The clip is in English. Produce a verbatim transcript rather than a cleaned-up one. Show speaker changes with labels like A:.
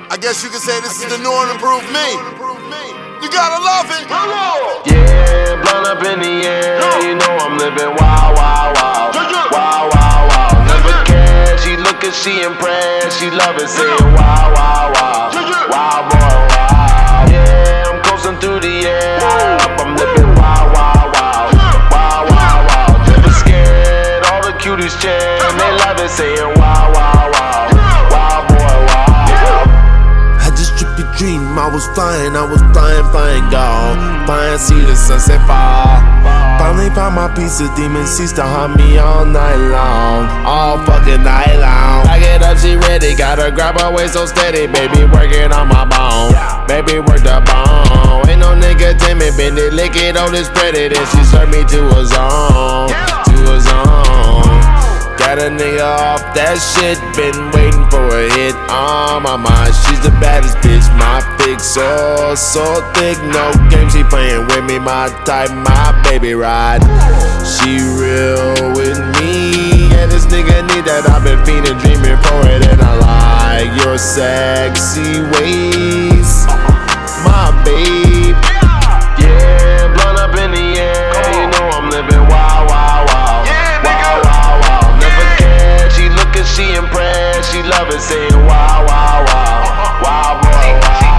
A: I guess you could say this is the new and improved me. You gotta love it.
B: Yeah, blunt up in the air. You know I'm living wild, wild, wild. Wild, wild, wild. Never care. She lookin', she impressed. She love it, saying wow, wow, wow. Wow, boy, wow. Yeah, I'm coasting through the air. I'm living wild, wild, wild. Wild, wild, wild. Never scared. All the cuties chant. They love it, saying wow, wow, wow. Wow, boy, wow.
C: I just trippy dream, I was flying, I was flying, flying, gone. Flying, see the sunset fall. Finally found my piece of demon cease to haunt me all night long. All fucking night long. I get up, she ready, gotta grab her waist so steady. Baby working on my bone, baby work the bone. Ain't no nigga timid, bend it, lick it on this pretty. Then she served me to a zone, to a zone. Got a nigga off that shit, been waiting for a hit on my mind. She's the baddest bitch, my fix so, so thick. No games, she playing with me, my type, my baby ride. She real with me, yeah, this nigga need that. I've been fiending, dreaming for it, and I like your sexy ways, my baby.